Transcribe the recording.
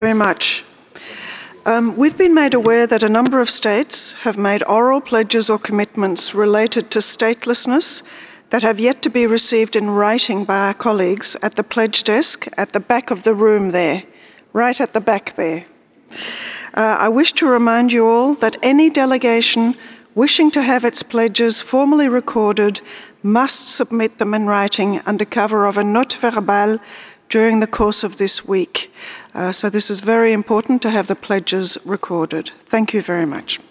Very much. We've been made aware that a number of states have made oral pledges or commitments related to statelessness that have yet to be received in writing by our colleagues at the pledge desk at the back of the room there, right at the back there. I wish to remind you all that any delegation wishing to have its pledges formally recorded must submit them in writing under cover of a note verbale during the course of this week. So this is very important to have the pledges recorded. Thank you very much.